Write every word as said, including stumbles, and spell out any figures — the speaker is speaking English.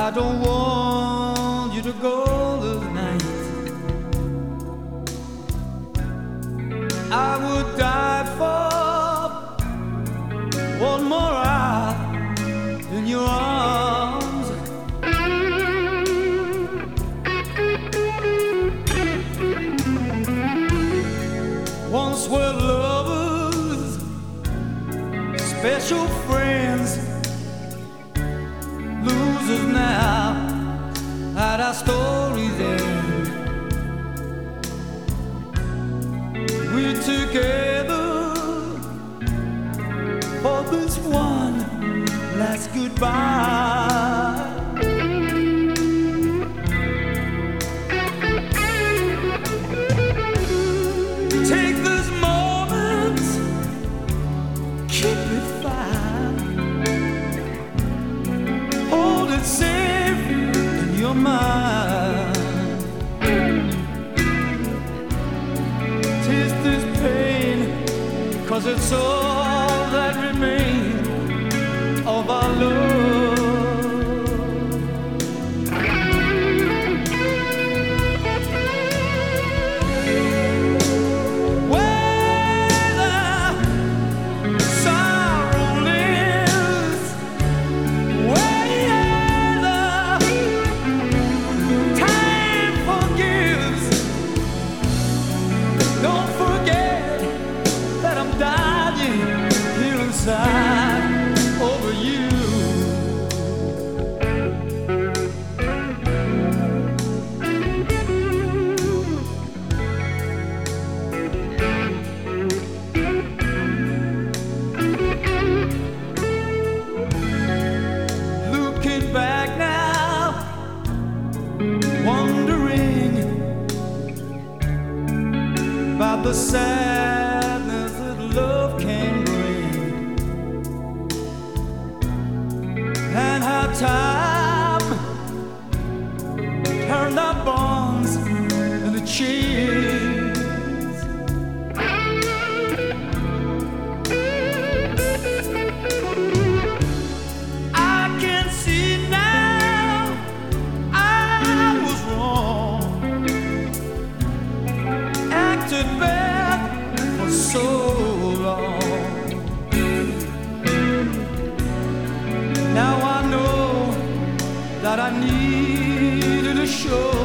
I don't want you to go tonight. I would die for one more hour in your arms. Once we're lovers, special friends, losers now at our story's end. We're together for this one last goodbye. Take this moment, keep it fine, hold it safe in your mind. Taste this pain, 'cause it's all that remains of our love. Over you, looking back now, wondering about the sadness that love can bring, and how time turned our bonds into chains. I can see now I was wrong, acted bad for so long. Now I know that I needed a show.